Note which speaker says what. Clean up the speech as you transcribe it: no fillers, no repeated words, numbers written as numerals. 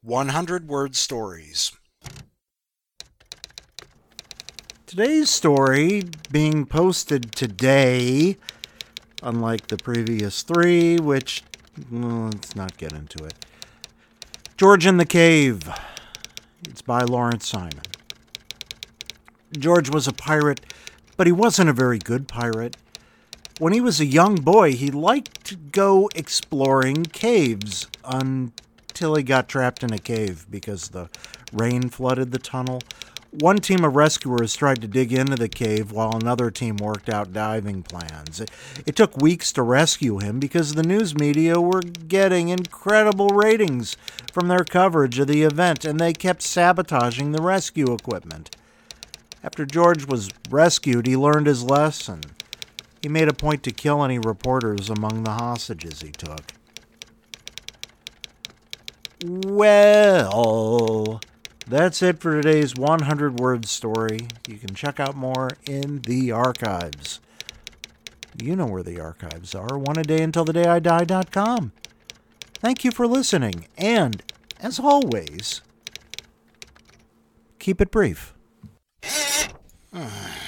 Speaker 1: 100-word stories.
Speaker 2: Today's story being posted today, unlike the previous three, which, let's not get into it. George in the Cave. It's by Lawrence Simon. George was a pirate, but he wasn't a very good pirate. When he was a young boy, he liked to go exploring caves until he got trapped in a cave because the rain flooded the tunnel. One team of rescuers tried to dig into the cave while another team worked out diving plans. It took weeks to rescue him because the news media were getting incredible ratings from their coverage of the event, and they kept sabotaging the rescue equipment. After George was rescued, he learned his lesson. He made a point to kill any reporters among the hostages he took. Well, that's it for today's 100-word story. You can check out more in the archives. You know where the archives are. oneadayuntilthedayidie.com. Thank you for listening, and, as always, keep it brief.